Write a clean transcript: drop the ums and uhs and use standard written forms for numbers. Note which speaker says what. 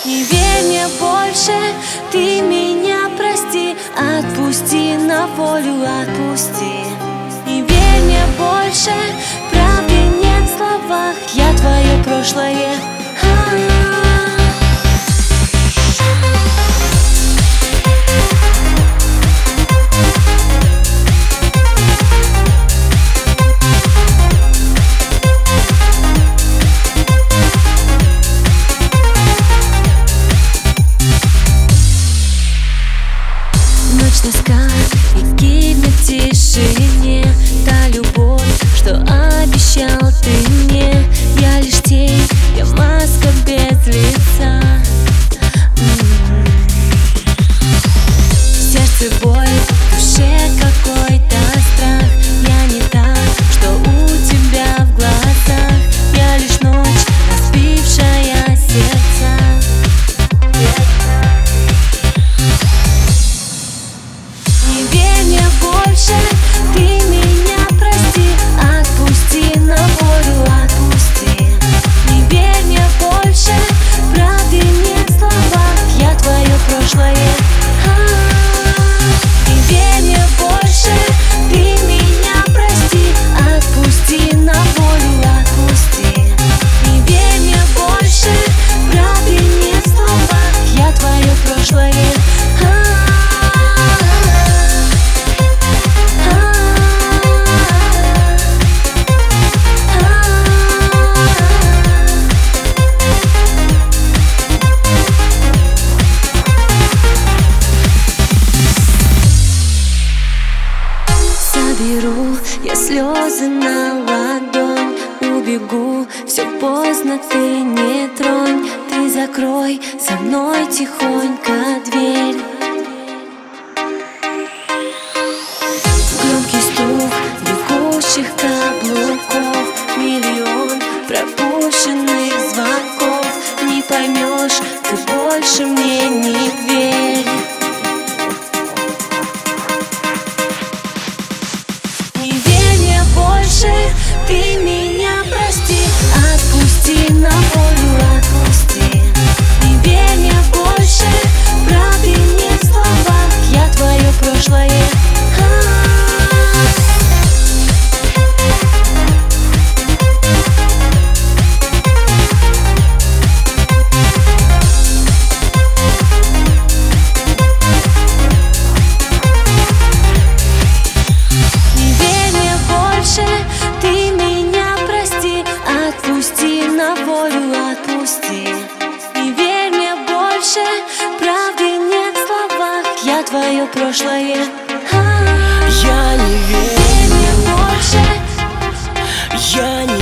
Speaker 1: Не верь мне больше, ты меня прости. Отпусти на волю, отпусти. Не верь мне больше, правды нет в словах. Я твое прошлое. Тоска и гибнет в тишине. Та любовь, что обещал ты мне. Я лишь тень, я маска без лица. В сердце боль, в душе какой-то страх. Я не та, что у тебя в глазах. Я лишь ночь, разбившая сердца. Не верь мне больше, ты меня прости. Отпусти на волю, отпусти. Не верь мне больше, правды нет в словах. Я твое прошлое. Не верь мне больше, ты меня прости. Отпусти на волю, отпусти. Не верь мне больше, правды нет в словах. Я твое прошлое. Соберу я слезы на ладонь, убегу, все поздно, ты не тронь. Ты закрой со мной тихонько дверь. Громкий стук бегущих каблуков, миллион пропущенных звонков. Не поймешь, ты больше мне не верь. Ты меня прости, отпусти на волю, отпусти. Не верь мне больше, правды нет в словах. Я твое прошлое. Не верь мне больше, ты меня прости. Отпусти на волю, отпусти. Не верь мне больше, правды нет в словах. Я твое прошлое.
Speaker 2: Я не верю,
Speaker 1: Верь мне больше.
Speaker 2: я не